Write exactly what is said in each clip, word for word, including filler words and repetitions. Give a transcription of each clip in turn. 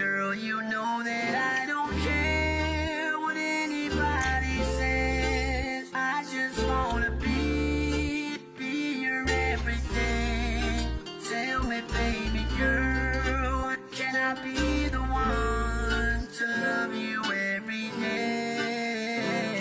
Girl, you know that I don't care what anybody says. I just wanna be, be your everything. Tell me, baby girl, can I be the one to love you every day?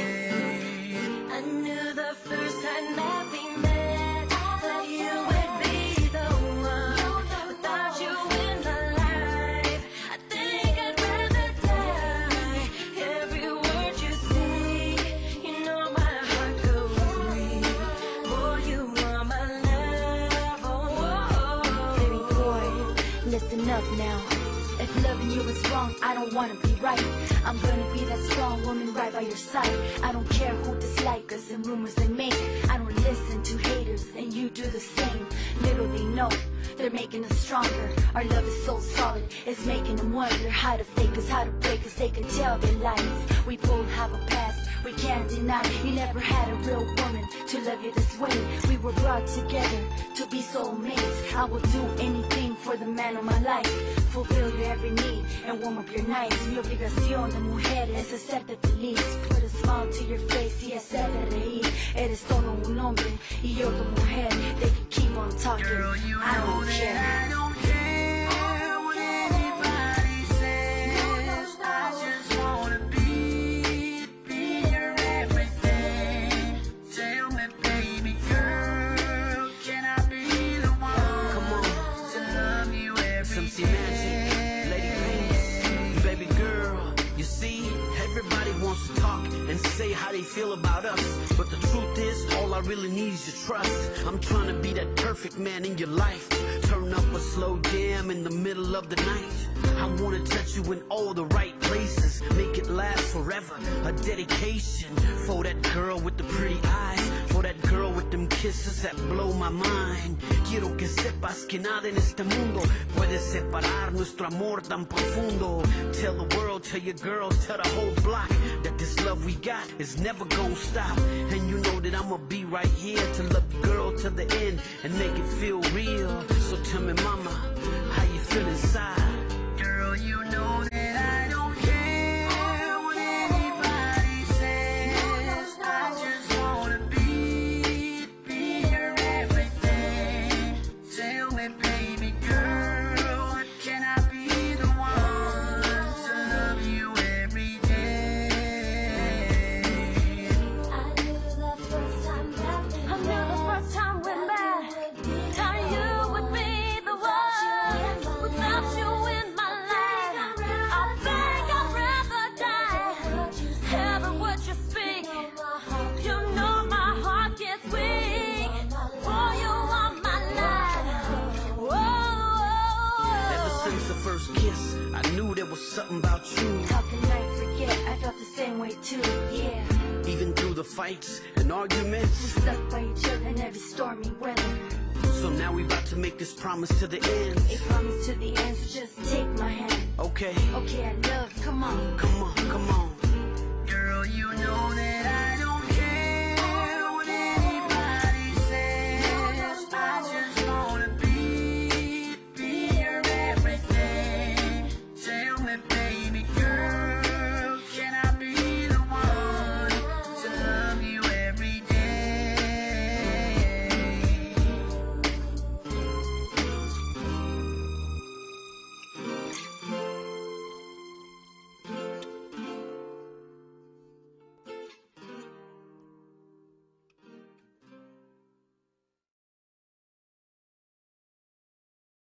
I knew the first time that we met that you would be the one. Without you in my life, I think I'd rather die. Every word you say, you know my heart goes weak. Boy, you are my love. Oh, Baby boy, listen up now. If loving you is wrong, I don't wanna be right. I'm gonna be that strong woman right by your side. I don't care who dislike us and rumors they make. I don't listen to haters and you do the same. Little they know, they're making us stronger. Our love is so solid, it's making them wonder how to fake us, how to break us. They can tell their lies. We both have a past, we can't deny. You never had a real woman to love you this way. We were brought together to be soulmates. I will do anything for the man of my life. Fulfill your every need and warm up your nights. Mi obligación de mujer es hacerte feliz. Put a smile to your face y hacerte reír. Eres todo un hombre y yo tu mujer. They can keep on talking, Girl, you I know don't that care. I don't care what anybody says. I just wanna be, be your everything. Tell me, baby girl, can I be the one Come on. to love you every Some C day? Magic, Lady Peace, baby girl. You see, everybody wants to talk and say how they feel about us, but the truth is, all I really need is your trust. I'm trying to be that perfect man in your life. Turn up a slow jam in the middle of the night. I wanna touch you in all the right places, make it last forever. A dedication for that girl with the pretty eyes, for that girl with them kisses that blow my mind. Quiero que sepas que nada en este mundo puede separar nuestro amor tan profundo. Tell the world, tell your girls, tell the whole block that this love we got is never gonna stop. And you know that I'ma be right here to love you, girl, to the end and make it feel real. So tell me, mama, how you feel inside? Girl, you know that I don't care what anybody says. I just wanna be, be your everything. Tell me, baby girl, can I be the one to love you every day? I knew the first time that we I knew the first time we met, that you would be the one. Without you in my life, I think I'd rather die. Every word you speak, you know my heart gets weak. Oh, you are my life. Ever Whoa. since the first kiss, I knew there was something about you. How can I forget? I felt the same way too, yeah. Even through the fights and arguments. We stuck by each other in every stormy weather. So now we about to make this promise to the end. A promise to the end, so just take my hand. Okay, Okay, I love you, come on. come on, come on. Girl, you know that I